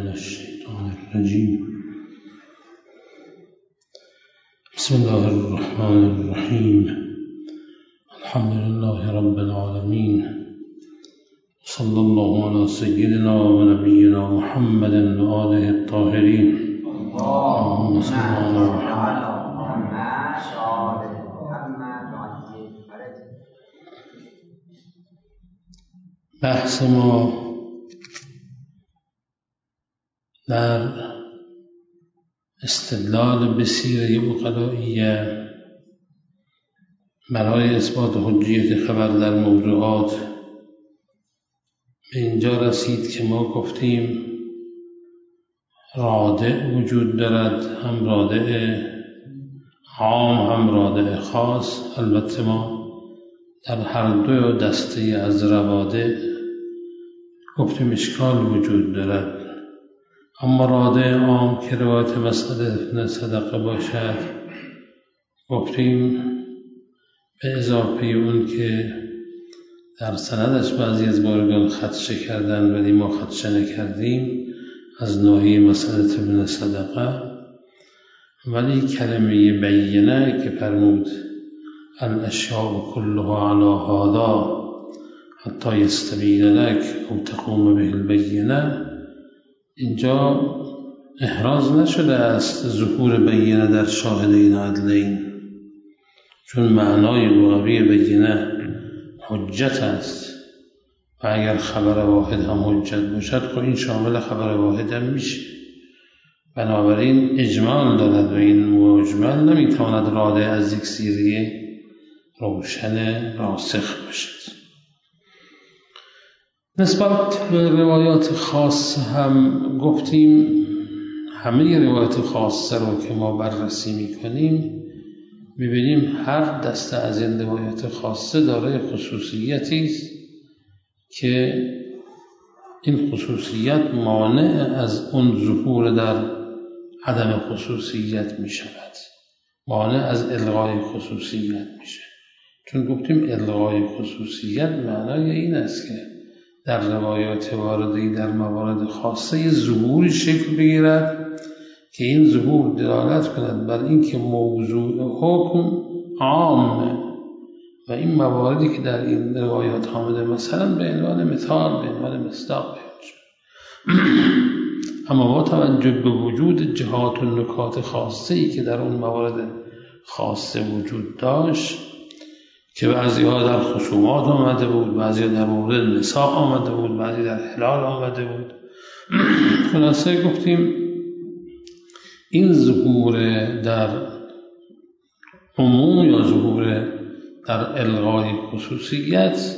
من الشيطان الرجيم. بسم الله الرحمن الرحيم. الحمد لله رب العالمين، صلى الله على سيدنا ونبينا محمد وآله الطاهرين. اللهم صل على محمد. بحث ما در استدلال به سیره عقلائیه برای اثبات حجیت خبر در موضوعات به اینجا رسید که ما گفتیم رادع وجود دارد، هم رادع عام هم رادع خاص. البته ما در هر دو دسته از روادع گفتیم اشکال وجود دارد، اما رادع عام که روایت مسأله صدقه باشد گفتیم به اضافه اون که در سندش بعضی از بارگان خدشه کردن ولی ما خدشه نکردیم از ناحیه مسأله ابن صدقه، ولی کلمه بینه که فرمود الاشیاء كلها على هذا حتی یستبین لك او تقوم به البینه، اینجا احراز نشده است ظهور بینه در شاهدین عدلین، چون معنای لغوی بینه حجت است و اگر خبر واحد هم حجت باشد خب این شامل خبر واحد هم میشه. بنابراین اجمال دارد و این مجمل نمیتواند رادع از یک سیره روشن راسخ باشد. نسبت به روایات خاص هم گفتیم همه روایات خاصه رو که ما بررسی میکنیم میبینیم هر دسته از این روایات خاصه دارای خصوصیتی است که این خصوصیت مانع از اون ظهور در عدم خصوصیت میشود، مانع از الغای خصوصیت میشه. چون گفتیم الغای خصوصیت معنای این است که در روایات واردی در موارد خاصه ظهور شکل بگیرد که این ظهور دلالت کند بر اینکه موضوع حکم عامه و این مواردی که در این روایات آمده مثلا به عنوان مثال به عنوان مصداق بیان شد. اما با توجه به وجود جهات و نکات خاصه‌ای که در اون موارد خاصه وجود داشت که بعضی‌ها در خصومات آمده بود، بعضی‌ها در مورد نساء آمده بود، بعضی در حلال آمده بود، خلاصه گفتیم این ظهور در عموم یا ظهور در الغای خصوصیت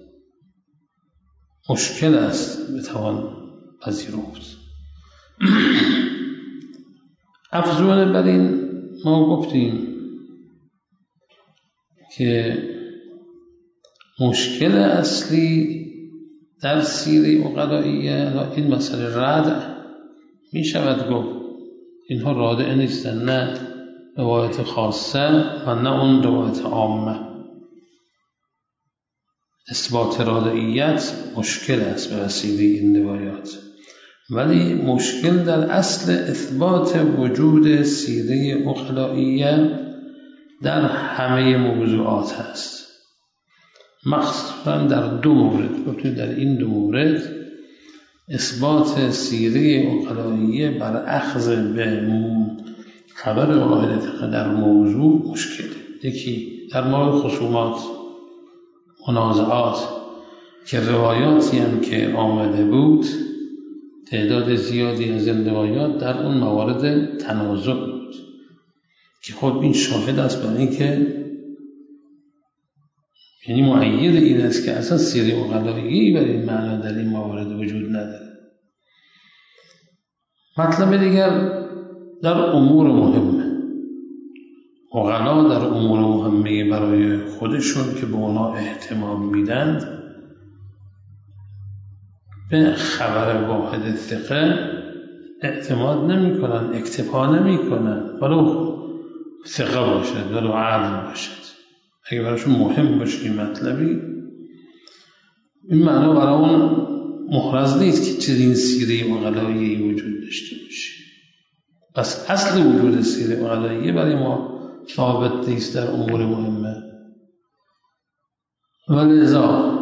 مشکل است بتوان پذیرفت. افزون بر این ما گفتیم که مشکل اصلی در سیره عقلائیه این مسئله رادع می شود گفت اینها رادع نیستن، نه روایت خاصه و نه اون روایت عامه. اثبات رادعیت مشکل است به وسیله این روایات، ولی مشکل در اصل اثبات وجود سیره عقلائیه در همه موضوعات هست، مخصوصا در دو مورد. گفتیم در این دو مورد اثبات سیره عقلائیه بر اخذ به خبر واحد در موضوع مشکل. یکی در مورد خصومات منازعات که روایاتی هم که آمده بود تعداد زیادی از این روایات در اون موارد تنازع بود که خود این شاهد است بر این که یعنی مؤید این است که اصلا سیره عقلائیه‌ای بر این معنا در این موارد وجود نداره. مطلب دیگر در امور مهمه، عقلا در امور مهمه برای خودشون که به اونا اهتمام میدند به خبر واحد ثقه اعتماد نمی کنن، اکتفا نمی کنن، ولو ثقه باشد ولو عدل باشد. اگه براشون مهم باشه مطلبی این معنا برای اون محرز نیست که چنین سیره اقلایی وجود داشته باشه. پس اصل وجود سیره اقلایی برای ما ثابت نیست در امور مهمه. ولذا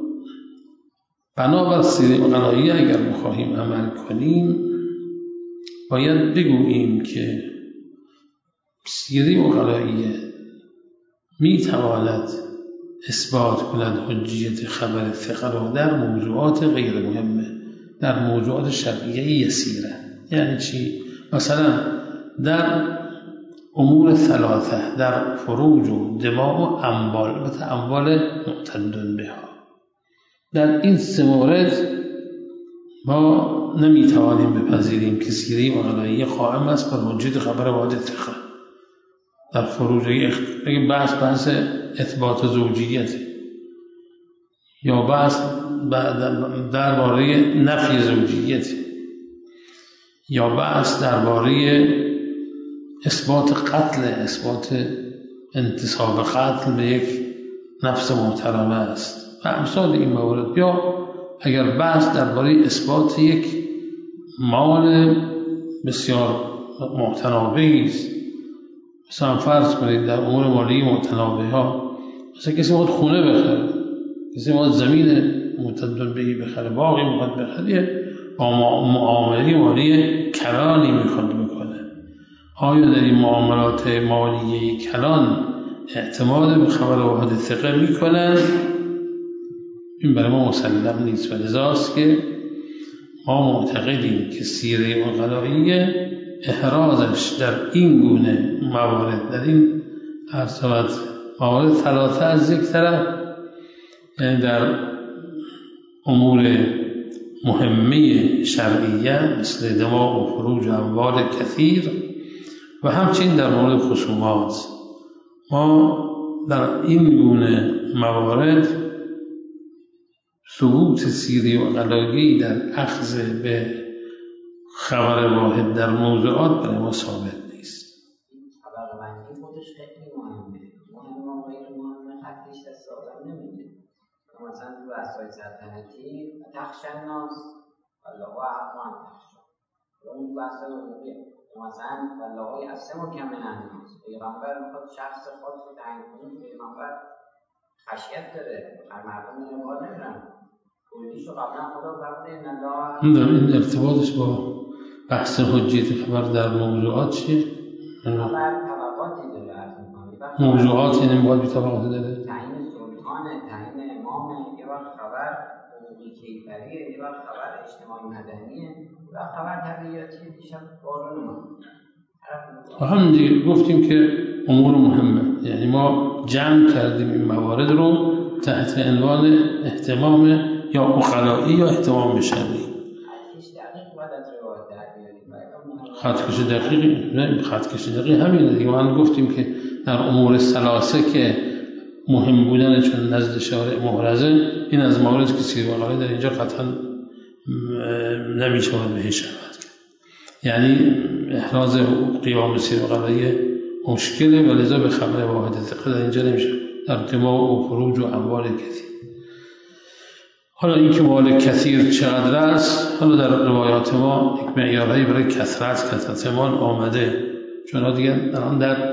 بنابر سیره اقلایی اگر بخواهیم عمل کنیم باید بگوییم که سیره اقلایی میتواند اثبات کند حجیت خبر ثقه را در موضوعات غیر مهمه، در موضوعات شرعیه یسیره. یعنی چی؟ مثلا در امور ثلاثه، در فروج و دماء و اموال، البته اموال معتد بها، در این سه مورد ما نمیتوانیم بپذیریم که سیره اقلایی قائم است بر حجیت خبر واحد ثقه. در فروج اگه بحث اثبات زوجیت یا بحث درباره نفی زوجیت یا بحث درباره اثبات قتل، اثبات انتصاب قتل به یک نفس محترمه است و امثال این موارد، یا اگر بحث درباره اثبات یک مال بسیار متنابعی است، مثلا فرض کنید در امور مالی متنابه ها، مثلا کسی باید خونه بخره، کسی باید زمین معتد بهی بخره، باقی میخواد بخره، با معامله مالی کلانی میخواد بکنه. آیا در این معاملات مالی کلان اعتماد به خبر واحد ثقه میکنن؟ این برای ما مسلم نیست و لذاست که ما معتقدیم که سیره اقلایی احرازش در این گونه موارد، در این موارد ثلاثه از یک طرف، یعنی در امور مهمه شرعیه مثل دماء و فروج و اموال کثیر و همچنین در مورد خصومات، ما در این گونه موارد ثبوت سیره اقلایی در اخذ به خبر واحد در موضوعات برای ما ثابت نیست. خبر واحدی خودش خیلی مهمه و غیر مهمه خطیش دست آدم نمیده. مثلا تو بحث‌های سلطنتی تخشى الناس والله احق ان تخشى، اون بحث‌های عمومی مثلا والله یعصمک من الناس، پیغمبر میخواد شخص خود رو تعیین کنه، پیغمبر خشیت داره، هر مردم نگاه نمیرن کلیشو قبلا خدا فرموده ان الله. این ارتباطش با بحث حجیت خبر در موضوعات چیه؟ خبر طبقاتی داره عرض می‌کنم. موضوعات یعنی باید بی طبقاتی داره؟ تعیین سلطانه، تعیین امامه، یه وقت خبر حقوقی کیفریه، یه وقت خبر اجتماعی مدنیه، یه وقت خبر طبیعتیه. دیشب باران اومد. هم دیگه گفتیم که امور مهمه، یعنی ما جمع کردیم این موارد رو تحت عنوان اهتمام یا عقلائی یا اهتمام شرعی. خطکش دقیقی نه، خطکش دقیقی همینه دیگه. ما گفتیم که در امور ثلاثه که مهم بودن چون نزد شارع محرزه، این از موارد که سیره اقلایی در اینجا قطعا نمیشود بهش عمل کرد. یعنی احراز قیام سیره اقلایی مشکله و لذا به خبر واحد ثقه در اینجا نمیشه، در دماء و فروج و اموال کثیر. حالا این که مال کثیر چقدر است، حالا در روایات ما یک معیارهایی برای کثرت مال آمده، چون دیگه الان در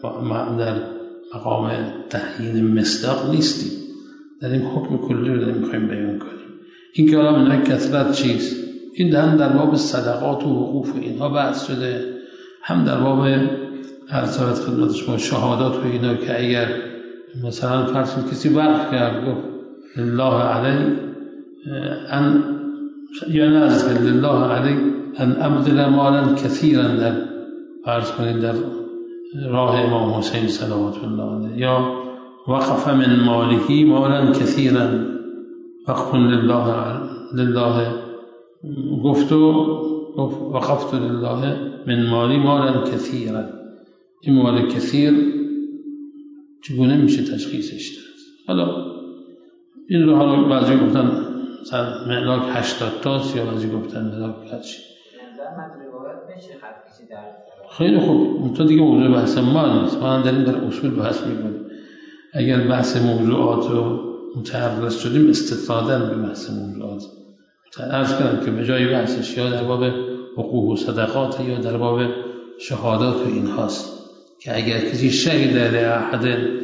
مقام تعیین مصداق نیستیم، در این حکم کلی رو داریم می‌خوایم بیان کنیم. این که حالا من کثرت چیست؟ این هم در باب صدقات و وقوف و اینها بحث شده، هم در باب ارزاد خدمت شما شهادات و اینا که اگر مثلا فرض کسی وقف کرد گفت لله علی ان یا نزد لله علی ان ابذل مالا کثیرا، در فرض کنید در راه امام حسین صلوات الله علیه، یا وقف من ماله مالا کثیرا وقف لله گفت وقفت لله من مالی مالا کثیرا. این مال کثیر چگونه میشه تشخیصش داد؟ حالا این رو حالا بعضی گفتن ملاک 80 تاست یا بعضی گفتن ملاک هرچی. خیلی خوب، تو دیگه موضوع بحث ما نیست، ما داریم در اصول بحث میکنیم. اگر بحث موضوعات رو متعرض شدیم استفاده به بحث موضوعات، عرض کردم که به جای بحثش یا در باب حقوق و صدقات یا در باب شهادات و این هاست که اگر کسی شهید لأحد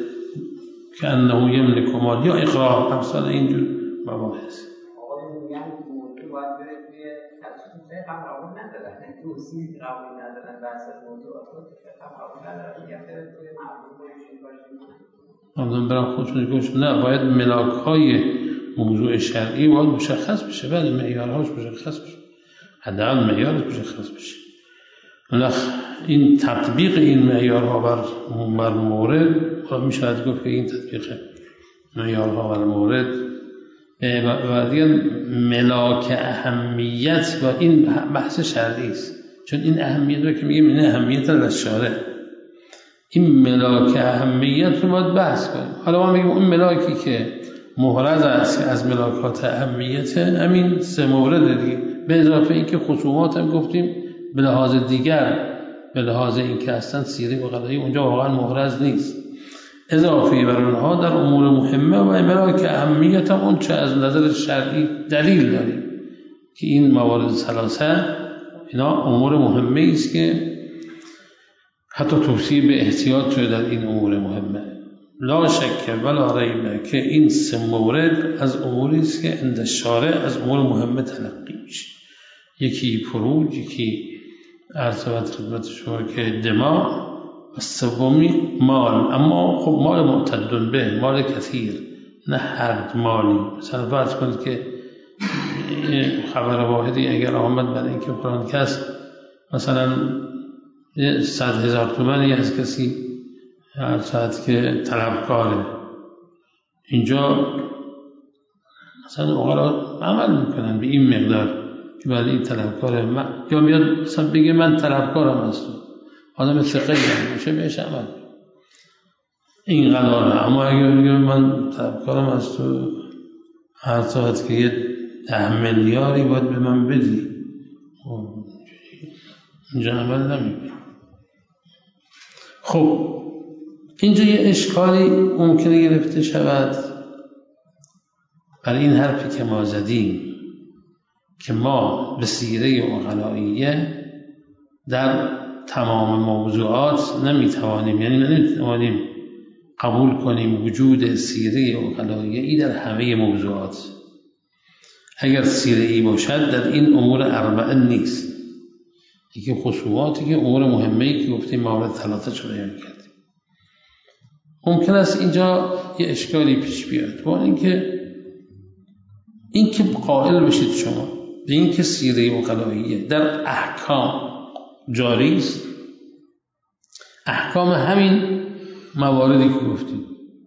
که انه یملک مال یا اقرار امثال اینجور مباحث. آقای میگن موضوع باید بره توی تصویب هم قبول ندارن، توصیب قبول ندارن، بحث موضوعات رو هم قبول ندارن، میگن بره توی معلوم باشید آدم برای خودشون گوش نه، باید ملاک‌های موضوع شرعی باید مشخص بشه، بعد معیارهاش مشخص بشه، حداقل معیارش مشخص بشه. این تطبیق این معیارها بر مورد میشود گفت که این تطبیق معیارها بر مورد و دیگر ملاک اهمیت و این بحث شرعی است، چون این اهمیت رو که میگیم این اهمیت للشارع، این ملاک اهمیت رو باید بحث کنیم. حالا ما میگیم اون ملاکی که محرز است از ملاکات اهمیت همین 3 مورد دیگه، به اضافه اینکه خصومات هم گفتیم به لحاظ دیگر، به لحاظ اینکه اصلا سیره و قضایی اونجا واقعا محرز نیست، اضافه بر اونها در امور مهمه و ملاک اهمیت هم اون چه از نظر شرعی دلیل داریم که این موارد ثلاثه اینا امور مهمه است که حتی توصیه به احتیاط شده در این امور مهمه. لا شک ولا ریب که این 3 مورد از اموری است که عند الشارع از امور مهمه تلقی میشه. یکی فروج، یکی عرض خدمت شما که دماء، و سومی مال، اما خب مال معتد به، مال کثیر، نه هر مالی. مثلا فرض کنید که خبر واحدی اگر آمد برای اینکه فلان کس مثلا 100,000 تومانی از کسی هر ساعت که طلبکاره، اینجا مثلا اوقات عمل میکنن به این مقدار که بعد این طلبکاره یا میاد مثلا بگه من طلبکارم هستم، آدم ثقه‌ای باشه بهش عمل این قداره. اما اگر بگه من طلبکارم هستم هر ساعت که 10 میلیاردی باید به من بدی، اینجا عمل نمیکنه. خب اینجا یه اشکالی ممکنه گرفته شود برای این حرفی که ما زدیم که ما به سیره عقلائیه در تمام موضوعات نمیتوانیم، یعنی نمیتوانیم قبول کنیم وجود سیره عقلائیه ای در همه موضوعات. اگر سیره ای باشد در این امور 4 نیست، یکی خصوماتی که امور مهمه‌ای که گفتیم موارد 3 بیان کردیم. ممکن است اینجا یه اشکالی پیش بیاد با اینکه قائل بشید شما به اینکه سیره عقلائیه در احکام جاری است، احکام همین مواردی که گفتیم،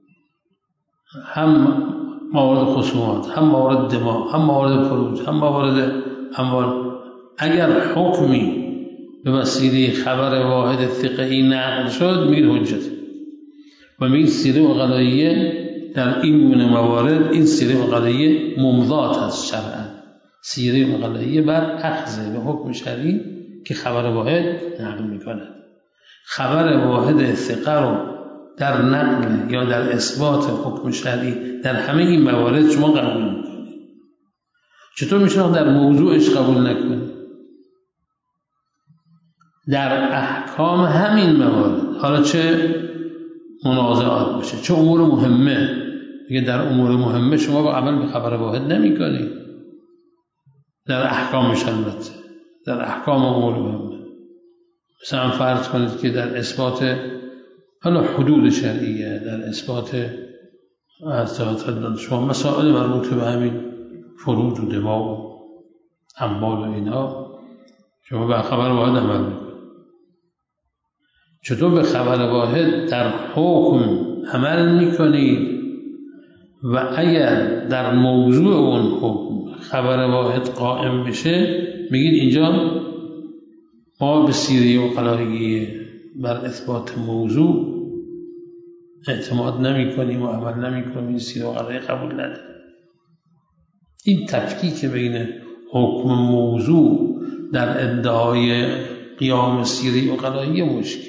هم موارد خصومات، هم موارد دماء، هم موارد فروج، هم موارد اموال، اگر حکمی به وسیله خبر واحد ثقه‌ای نقل شد میگید حجت و میگید سیره عقلائیه در این گونه موارد این سیره عقلائیه ممضات از شرعا، سیره عقلائیه بر اخذ به حکم شرعی که خبر واحد نقل میکند. خبر واحد ثقه رو در نقل یا در اثبات حکم شرعی در همه این موارد شما قبول میکنید، چطور میشه در موضوعش قبول نکنید؟ در احکام همین موارد، حالا چه منازعات باشه چه امور مهمه، دیگه در امور مهمه شما با عمل به خبر واحد نمی کنید، در احکامش البته در احکام امور مهمه. مثلا فرض کنید که در اثبات حالا حدود شرعیه، در اثبات شما مسائل مربوط به همین فروج و دماء و اموال و اینا شما به خبر واحد عمل میکنید. چطور به خبر واحد در حکم عمل میکنید و اگر در موضوع اون حکم خبر واحد قائم بشه میگید اینجا ما به سیره عقلائیه بر اثبات موضوع اعتماد نمی کنیم و عمل نمی کنیم، این سیره عقلائیه قبول نداریم. این تفکیک بین حکم موضوع در ادعای قیام سیره عقلائیه مشکل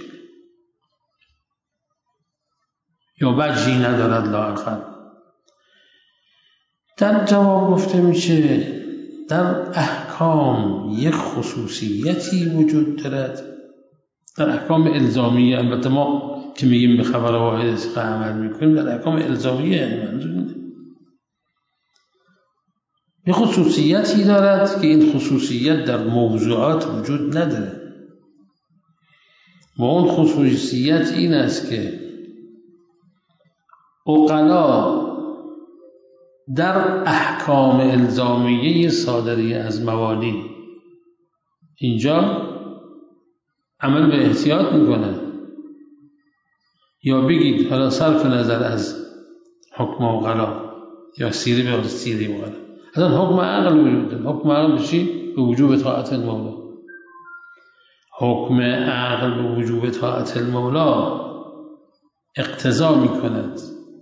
یا وجهی ندارد لااقل. در جواب گفته میشه در احکام یک خصوصیتی وجود دارد، در احکام الزامیه. البته ما که میگیم به خبر واحد ثقه عمل میکنیم در احکام الزامیه، یعنی منظور اینه یه خصوصیتی دارد که این خصوصیت در موضوعات وجود نداره. و اون خصوصیت این است که عقلا در احکام الزامیه صادری از موانی اینجا عمل به احتیاط میکنه، یا بگید حالا صرف نظر از حکم عقلا یا سیری به سیری عقلا، اصلا حکم عقل وجود داره. حکم عقل بشی به وجوب طاعت المولا، حکم عقل به وجوب طاعت المولا اقتضا میکند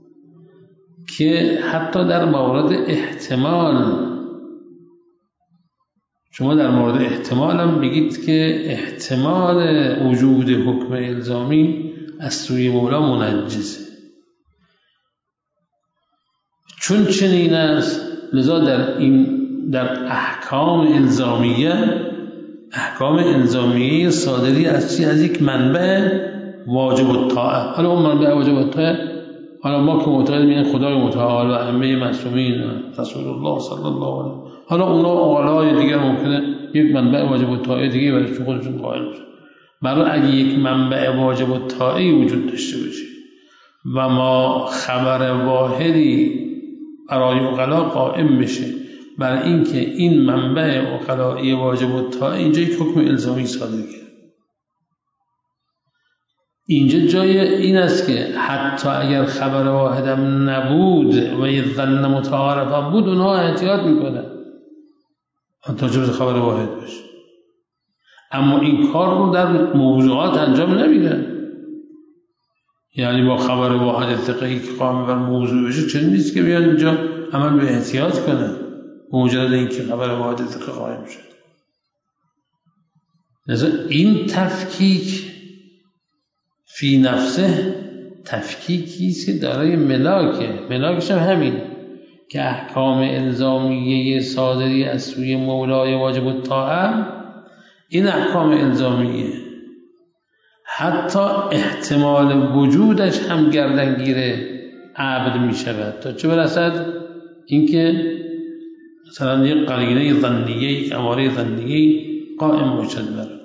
که حتی در مورد احتمال، شما در مورد احتمال هم بگید که احتمال وجود حکم الزامی از سوی مولا منجزه. چون چنین است لذا در احکام الزامیه صادری از چی؟ از یک منبع واجب الطاعه. حالا اون منبع واجب الطاعه، حالا ما که معتقدیم این خدای متعال و ائمه معصومین رسول الله صلی الله علیه و حالا اونا اعلای دیگه ممکنه یک منبع واجب الطاعه دیگه برای خودشون قائل بشن. برای اگه یک منبع واجب الطاعه وجود داشته باشه و ما خبر واحدی برای عقلا قائم بشه برای اینکه این منبع عقلایی واجب الطاعه اینجا یک حکم الزامی صادر کرد، اینجا جای این است که حتی اگر خبر واحدم نبود و یه ظن متعارفم بود اونها احتیاط میکنن تا جز خبر واحد باشه، اما این کار رو در موضوعات انجام نمیدن. یعنی با خبر واحد ثقه‌ای که قائم بر موضوع بشه چنین نیست که بیان اینجا عمل به احتیاط کنن مجرد اینکه خبر واحد ثقه قائم شد. لذا این تفکیک فی نفسه تفکیکی است که دارای ملاکش هم همین که احکام الزامیه صادری از سوی مولای واجب الطاعه، این احکام الزامیه حتی احتمال وجودش هم گردنگیر عبد می شود تا چه برسد اینکه مثلا یک قرینه ظنیه، یک اماره ظنیه قائم باشد بر،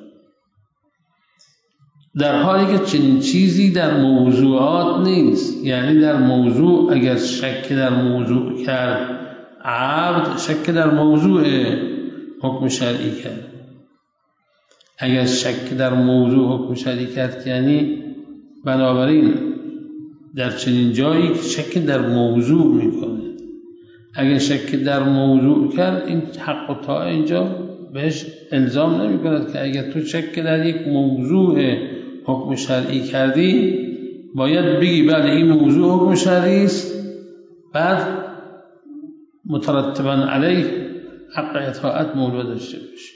در حالی که چنین چیزی در موضوعات نیست. یعنی در موضوع اگر شک در موضوع کرد عبد، شک در موضوع حکم شرعی کرد. اگر شک در موضوع حکم شرعی کرد یعنی بنابراین در چنین جایی شک در موضوع میکنه. اگر شک در موضوع کرد این حق و طاعه اینجا بهش الزام نمی کند که اگر تو شک در یک موضوع حکم شرعی کردی باید بگی بله این موضوع حکم شرعی است، بعد مترتبا علیه حق اطاعت مولا داشته باشی.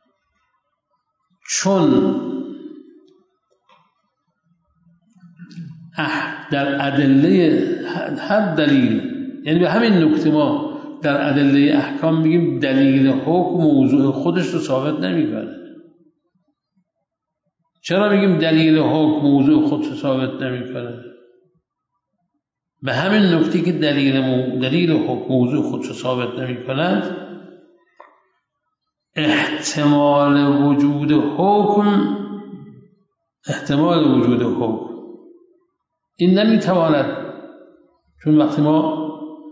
چون در ادله هر دلیل، یعنی به همین نکته ما در ادله احکام میگیم دلیل حکم موضوع خودش رو ثابت نمیکنه. چرا میگیم دلیل حکم موضوع خودش رو ثابت نمیکنه؟ به همین نکته که دلیل حکم موضوع خودش رو ثابت نمیکند، احتمال وجود حکم این نمیتواند، چون وقتی ما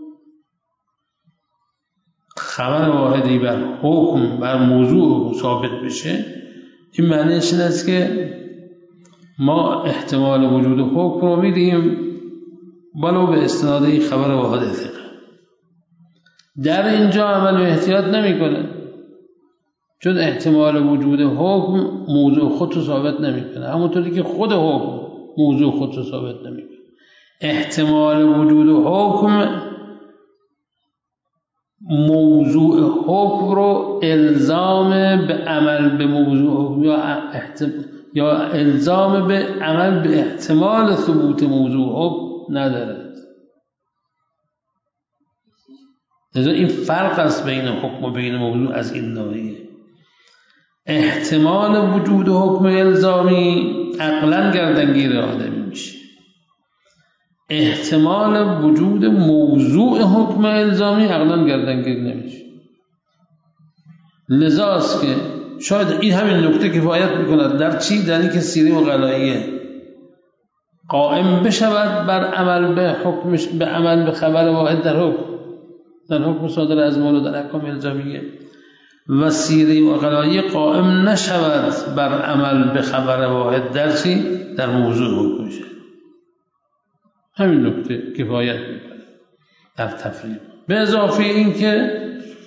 خبر واحدی بر حکم بر موضوع ثابت بشه این معنیش این است که ما احتمال وجود حکم رو میدیم ولو به استناد خبر واحد ثقه. در اینجا عمل و احتیاط نمیکنه چون احتمال وجود حکم موضوع خود رو ثابت نمیکنه، همونطوری که خود حکم موضوع خود رو ثابت نمیکنه. احتمال وجود حکم موضوع حکم رو الزام به عمل به موضوع حکم یا الزام به عمل به احتمال ثبوت موضوع حکم ندارد. لذا این فرق است بین حکم و بین موضوع از این ناحیه. احتمال وجود حکم الزامی عقلاً گردنگیر آدمی میشه، احتمال وجود موضوع حکم الزامی عقلاً گردنگیر نمیشه. لذاست که شاید این همین نکته کفایت میکند در چی؟ در این که سیره اقلاییه قائم بشود بر عمل به حکمش، به عمل به خبر واحد در حکم صادر از مولا در احکام الزامیه، و سیره اقلاییه قائم نشود بر عمل به خبر واحد در چی؟ در موضوع حکمشه. همین نکته کفایت میکنه در تفریق. به اضافه این که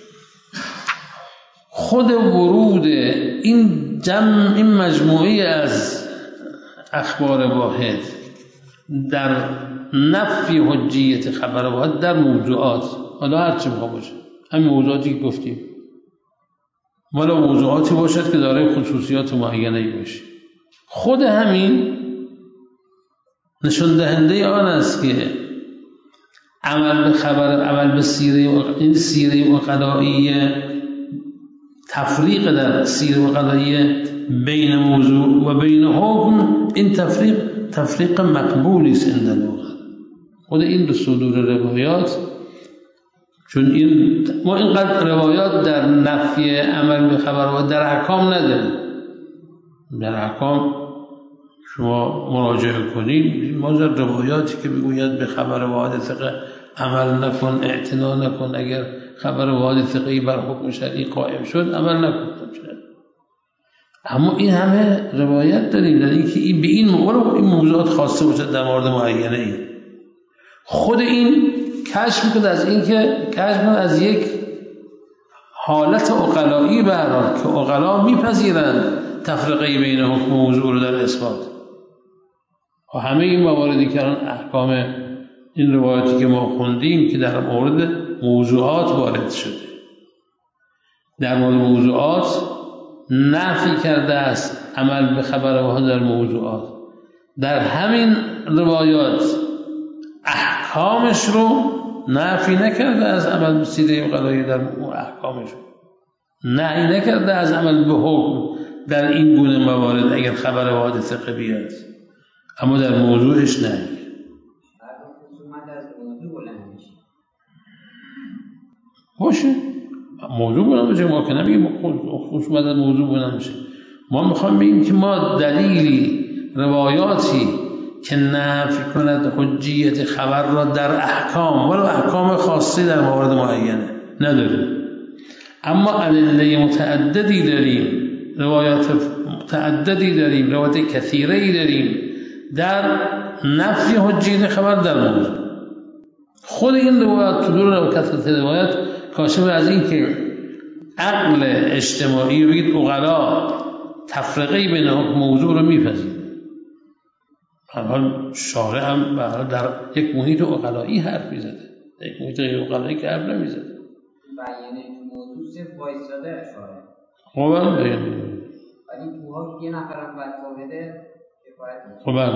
خود ورود این مجموعه از اخبار واحد در نفی حجیت خبر واحد در موضوعات، حالا هر چی بخواه باشه، همین موضوعاتی که گفتیم، ولی موضوعاتی باشد که دارای خصوصیات معینه‌ای باشه، خود همین نشان دهنده آن است که عمل به خبر، عمل به سیره اقلاییه، تفریق در سیره اقلاییه بین موضوع و بین حکم، این تفریق مقبولی است عند اللغة. خود این به صدور روایات، چون ما اینقدر روایات در نفی عمل به خبر و در احکام نداریم. در احکام شما مراجعه کنید، ما در روایاتی که بگوید به خبر واحد ثقه عمل نکن، اعتنا نکن، اگر خبر واحد ثقه‌ای بر حکم شرعی قائم شد عمل نکن. اما این همه روایت داریم در اینکه این به این موضوعات خاصه باشد در مورد معینه ای. خود این کشف میکنه از اینکه از یک حالت عقلایی به هر حال که عقلا میپذیرند تفرقه بین حکم و موضوع رو در اثبات. و همه این مواردی که احکام این روایاتی که ما خوندیم که در مورد موضوعات وارد شده، در مورد موضوعات نفی کرده است عمل به خبر واحد در موضوعات، در همین روایات احکامش رو نفی نکرده از عمل به سیره اقلاییه در احکامش، نهی نکرده از عمل به حکم در این گونه موارد اگر خبر واحد ثقه بیاد، اما در موضوعش نه. باشه موضوع بلند بشه، ما که نمیگیم خصومت از موضوع بلند بشه، ما میخوام بگیم که ما دلیلی روایاتی که نفی کند حجیت خبر را در احکام ولو احکام خاصی در موارد معینه نداریم، اما ادله متعددی داریم، روایات متعددی داریم، روایات کثیری داریم در نفی حجیت خبر در موضوع. خود این روایات طلوع و کثرت روایات کاشف از این که عقل اجتماعی بگید عقلا تفرقه بین حکم موضوع رو میپذیره. حال شارع هم در یک محیط عقلایی حرف میزده، یک محیط غیر عقلایی که حرف نمیزده. بیانه موضوع صرف وایساده شارع. خوبم بیانه. ولی توها یه نفرم باید فاهده کفایت میکنه. خوبم.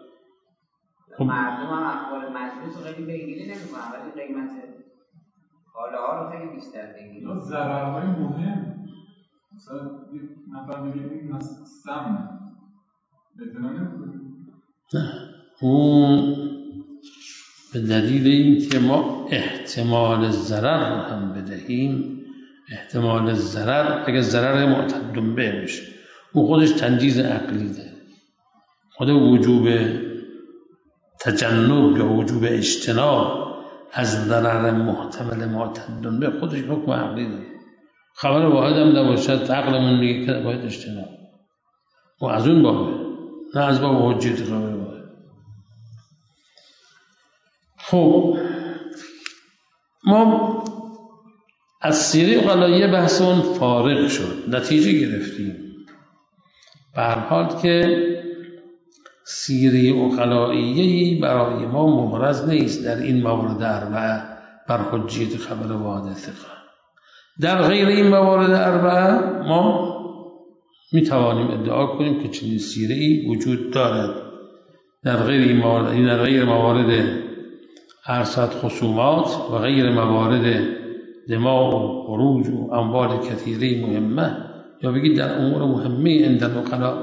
مردم هم اخبار مجلس رو خیلی بگیری نمیکنن، ولی قیمت حاله ها رو خیلی بیشتر بگیری. یا ضررهای مهم، مثلا یک نفر بگیریم مثلا سم اعتنا نمیکنیم. نه اون به دلیل این که ما احتمال ضرر رو هم بدهیم، احتمال ضرر اگر ضرر معتدم به میشه اون خودش تنجیز عقلی ده، خود وجوب تجنب یا وجوب اجتناب از ضرر محتمل معتدم به خودش حکم عقلی داره. خبر واحد هم نباشد عقلمون میگه که باید اجتناب، و از اون بابه، نه از باب حجیت خبر واحد. خب ما از سیره اقلاییه بحثمون فارغ شد، نتیجه گرفتیم به هر حال که سیره اقلاییه برای ما مبرز نیست در این موارد اربعه بر حجیت خبر واحد ثقه. در غیر این موارد اربعه ما می توانیم ادعا کنیم که چنین سیره‌ای وجود دارد. در غیر این موارد، در غیر موارد عرصت خصومات و غیر موارد دماء و خروج و اموال کثیره مهمه، یا بگید در امور مهمه عند العقلاء.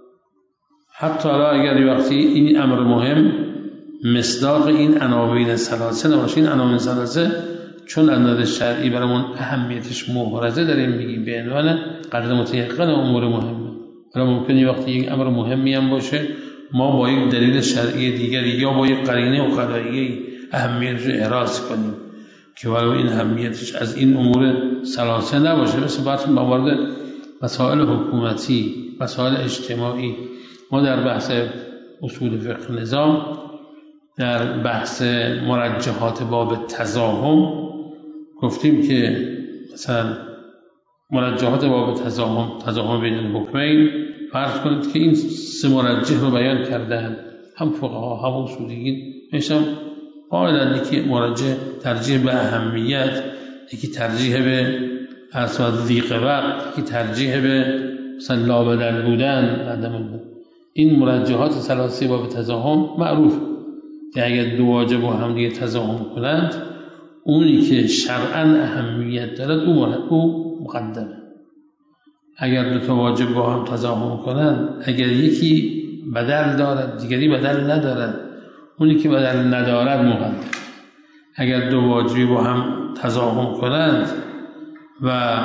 حتی اگر وقتی این امر مهم مصداق این عناوین ثلاثه نباشه، این عناوین ثلاثه چون از نظر شرعی برامون اهمیتش محرزه داریم میگیم به عنوان قدر متيقن امور مهمه. حالا ممکنه وقتی یک امر مهمی هم باشه ما با یک دلیل شرعی دیگری یا با یک قرینه عقلایی اهمیتش رو احراز کنیم که ولو این اهمیتش از این امور ثلاثه نباشه. مثل بعضی موارد مسائل حکومتی، مسائل اجتماعی، ما در بحث اصول فقه نظام در بحث مرجحات باب تزاحم گفتیم که مثلا مرجحات باب تزاحم بین الحکمین فرض کنید که این سه مرجح رو بیان کردن، هم فقها هم اصولیین میشم قائلن یکی مرجح ترجیح به اهمیت، یکی ترجیح به اصلا ضیق وقت، یکی ترجیح به مثلا لابدل بودن عدم. این مرجحات ثلاثه باب تزاحم معروف که اگر دو واجب با هم دیگه تزاحم کنند اونی که شرعاً اهمیت دارد او مقدمه. اگر دو تا واجب با هم تزاحم کنند، اگر یکی بدل دارد دیگری بدل ندارد، اونی که بدل ندارد مقدم. اگر دو واجبی با هم تزاحم کنند و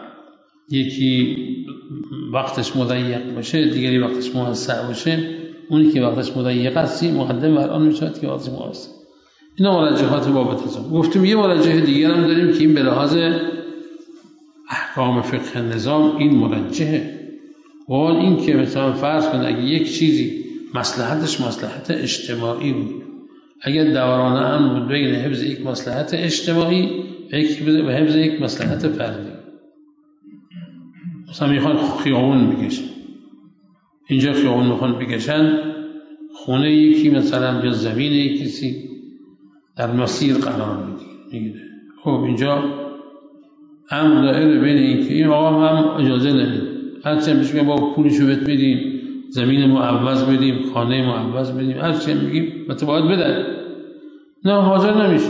یکی وقتش مضیق باشه دیگری وقتش موسع باشه، اونی که وقتش مضیق است مقدم بر آن میشود که وقتش موسع. اینا مرجحات باب تزاحم. گفتیم یه مرجح دیگر هم داریم که این به لحاظ احکام فقه نظام این مرجحه. قول این که مثلا فرض کنید اگه یک چیزی مصلحتش مصلحت اجتماعی بود، اگر دورانه هم بود بین حفظ یک مصلحت اجتماعی و حفظ یک مصلحت فردی، مثلا میخوان خیابون بکشن، اینجا خیابون میخوان بکشن، خونه یکی مثلا یا زمین یک کسی در مسیر قرار میگیره. خب اینجا هم دائره بین این که این آقا هم اجازه نمیده، هرچی هم بشیم با پولشو بهت میدیم، زمین معوض بدیم، خانه معوض بدیم، هرچی هم بگیم مثلا باید بدن، نه حاضر نمیشه.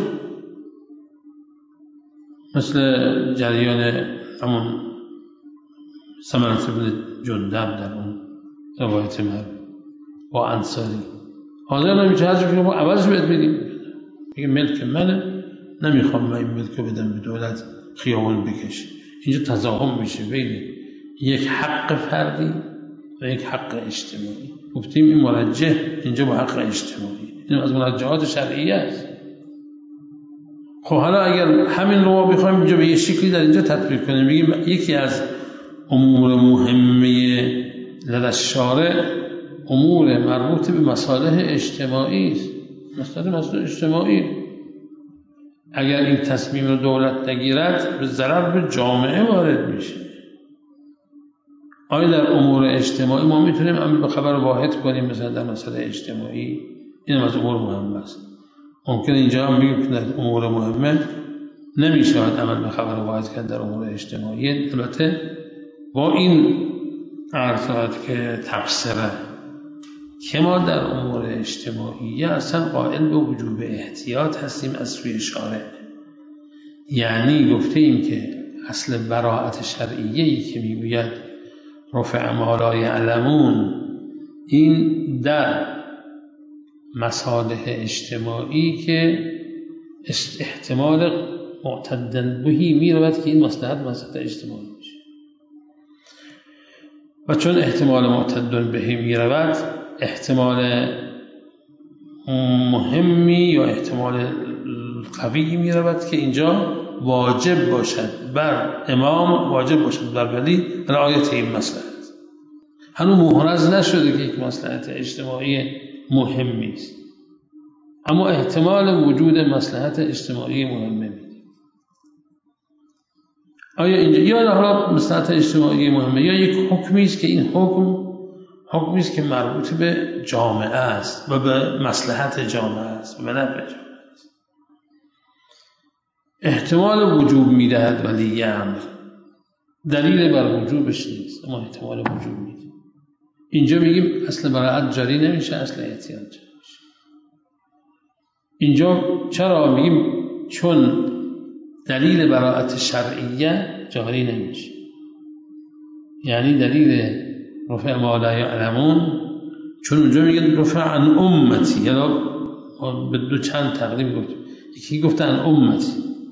مثل جریان همون ثمرة بن جندب در اون روایت مرد با انصاری حاضر نمیشه، هرچی بگیم با عوض بهت میدیم، میگه ملک منه نمیخوام من این ملک رو بدم به دولت خیابون بکشه. اینجا تضاهم میشه بین یک حق فردی و یک حق اجتماعی. گفتیم این مرجح اینجا با حق اجتماعی، این از مرجحات شرعیه است. خب حالا اگر همین رو ما بخوایم اینجا به یه شکلی در اینجا تطبیق کنیم، بگیم یکی از امور مهمه لدى الشارع امور مربوط به مصالح اجتماعی است. مسئله اجتماعی، اگر این تصمیم رو دولت نگیرد به ضرر به جامعه وارد میشه. آیا در امور اجتماعی ما میتونیم عمل به خبر واحد کنیم؟ مثلا در مسئله اجتماعی این از امور مهم است. ممکن اینجا هم بگیم که در امور مهمه نمیشود عمل به خبر واحد کرد در امور اجتماعی. البته با این عرضات که تفسیره که ما در امور اجتماعی اصلا قائل به وجوب احتیاط هستیم از سوی شارع. یعنی گفته ایم که اصل براءت شرعیه‌ای که میگوید رفع ما لا یعلمون، این در مصالح اجتماعی که احتمال معتدن بهی میرود که این مصلحت اجتماعی میشه، و چون احتمال معتدن بهی میرود احتمال مهمی یا احتمال قوی میرود که اینجا واجب باشد بر امام، واجب باشد بر ولی رعایت این مصلحت. هنوز محرز نشده که یک مصلحت اجتماعی مهمی است، اما احتمال وجود مصلحت اجتماعی مهمه میده. آیا اینجا یا حالا مصلحت اجتماعی مهمه یا یک حکمی است که این حکمی است که مربوط به جامعه است و به مصلحت جامعه است و به نفع جامعه است. احتمال وجوب میدهد ولی امر دلیل بر وجوبش نیست، اما احتمال وجوب میده. اینجا میگیم اصل براءت جاری نمیشه، اصل احتیاط جاری میشه. اینجا چرا میگیم؟ چون دلیل براءت شرعیه جاری نمیشه. یعنی دلیل رفع ما لا یعلمون، چون اونجا میگه رفع عن امتی، یا به دو چند تقریب گفت، یکی گفت عن امتی،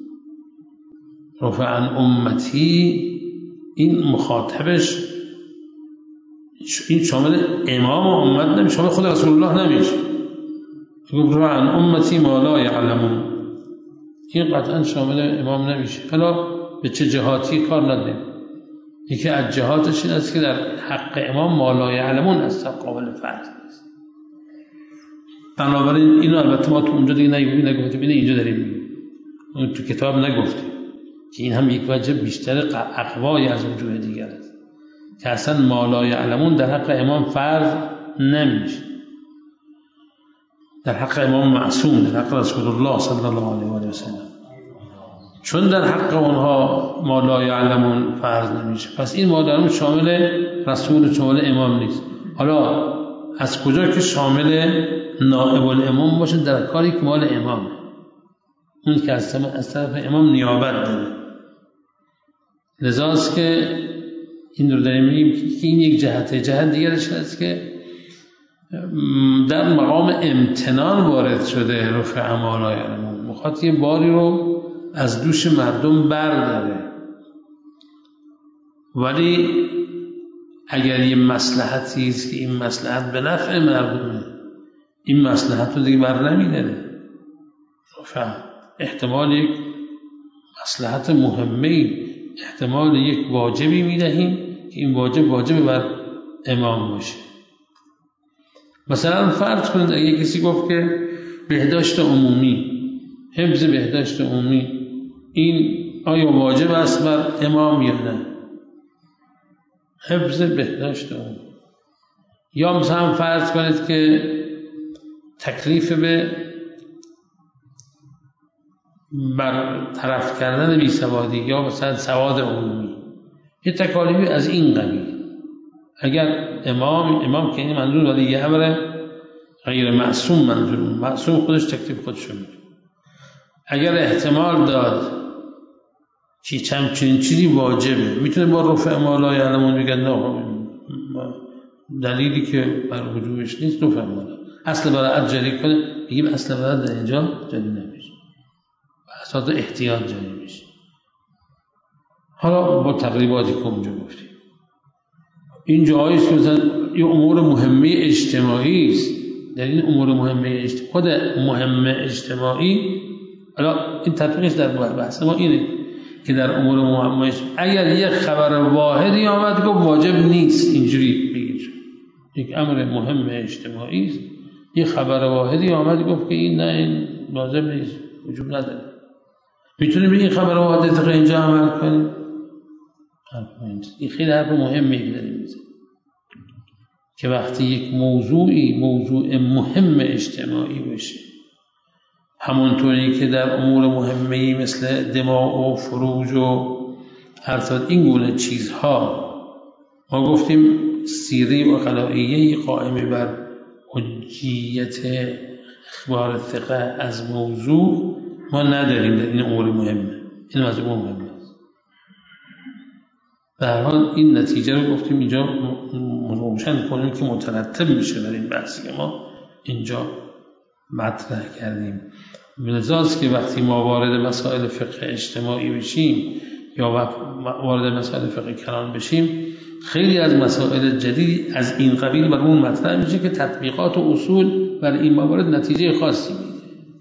رفع عن امتی این مخاطبش این شامل امام و امت نمیشه، شامل خود رسول الله نمیشه. گفت رفع عن امتی ما لا یعلمون، این قطعا شامل امام نمیشه. حالا به چه جهاتی کار نداریم، یکی از جهاتش این است که در حق امام ما لا یعلمون است، قابل فرض نیست. بنابراین اینو البته ما تو اونجا دیگه نگفتیم، اینجا داریم میگیم، اون تو کتاب نگفتیم که این هم یک وجه بیشتر اقوای از وجوه دیگر است که اصلا ما لا یعلمون در حق امام فرض نمیشه، در حق امام معصوم، در حق رسول الله صلی الله علیه و آله و سلم، چون در حق اونها ما لا یعلمون فرض نمیشه. پس این ما لا شامل رسول، شامل امام نیست. حالا از کجا که شامل نائب الامام باشه در کاری که مال امام، اون که از طرف امام نیابت داره. لذاست که این رو داریم میگیم که این یک جهت دیگرش هست که در مقام امتنان وارد شده رفع ما لا یعلمون، مخاطب یه باری رو از دوش مردم برداره، ولی اگر یه مصلحتی است که این مصلحت به نفع مردمه، این مصلحت رو دیگه بر نمیداره. احتمال یک مصلحت مهمه، احتمال یک واجبی میدهیم که این واجب بر امام باشه. مثلا فرض کنید اگه کسی گفت که بهداشت عمومی، حفظ بهداشت عمومی این آیا واجب است بر امام یا نه؟ حفظ بهداشت عمومی. یا مثلا فرض کنید که تکلیف به برطرف کردن بیسوادی یا مثلا سواد عمومی، یه تکالیفی از این قبیل، اگر امام که این منظور ولی یه امر غیر معصوم منظور، معصوم خودش تکلیف خودش رو میکنه، اگر احتمال داد که چنین چیزی واجبه، میتونه با رفع ما لا یعلمون بگن نه، دلیلی که بر وجوبش نیست رفع ما لا، اصل برای جاری کنه، بگیم اصل برای در اینجا جاری نمیشه، اساس احتیاط جاری میشه. حالا با تقریباتی که اونجا گفتیم این جایی است که مثلا یه امور مهمه اجتماعی است، در این امور مهمه خود مهمه اجتماعی، حالا این تطبیقش در بحث ما اینه که در امور مهمه اگر یک خبر واحدی آمد که واجب نیست، اینجوری بگیر یک امر مهم اجتماعی است، یک خبر واحدی آمد گفت که این نه، این لازم نیست، وجوب نداره، میتونیم به این خبر واحد تا اینجا عمل کنیم. این خیلی حرف مهمی داریم میزنیم که وقتی یک موضوع مهم اجتماعی بشه، همونطوری که در امور مهمی مثل دماء و فروج و ارتاد این گونه چیزها ما گفتیم سیری و قلائیه قائم بر حجیت اخبار ثقه از موضوع ما نداریم در این امور مهمه، این موضوع مهمه است. در حال این نتیجه رو گفتیم اینجا روشن کنیم که مترتب میشه بر این بحثی که ما اینجا مطرح کردیم. لذاست که وقتی ما وارد مسائل فقه اجتماعی بشیم یا وارد مسائل فقه کلان بشیم، خیلی از مسائل جدید از این قبیل برامون مطرح میشه که تطبیقات و اصول بر این موارد نتیجه خاصی میده.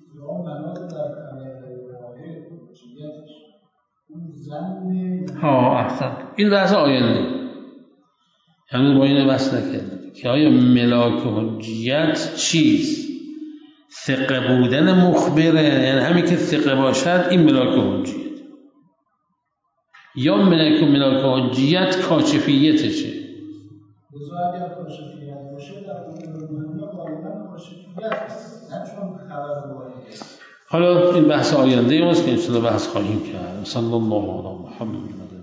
احسن، این بحث آینده، یعنی با این بحث نکردیم که آیا ملاک حجیت چیست؟ ثقه بودن مخبره، یعنی همین که ثقه باشد این ملاک حجیت، یا ملاک حجیت کاشفیتشه. اگر کاشفیت باشه در مهمه غالبا کاشفیت است، نه چون خبر واحده. حالا این بحث آینده ماست که انشاءالله بحث خواهیم کرد. صلی الله علی محمد.